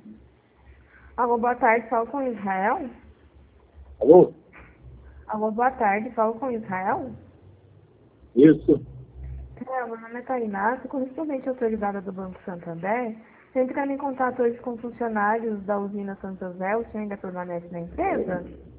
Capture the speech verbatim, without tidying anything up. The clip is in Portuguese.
Alô, boa tarde, falo com Israel? Alô? Alô, boa tarde, falo com Israel? Isso. É, meu nome é Tainá, sou correspondente autorizada do Banco Santander. Estou entrando em contato hoje com funcionários da usina Santa José, o senhor ainda permanece na empresa?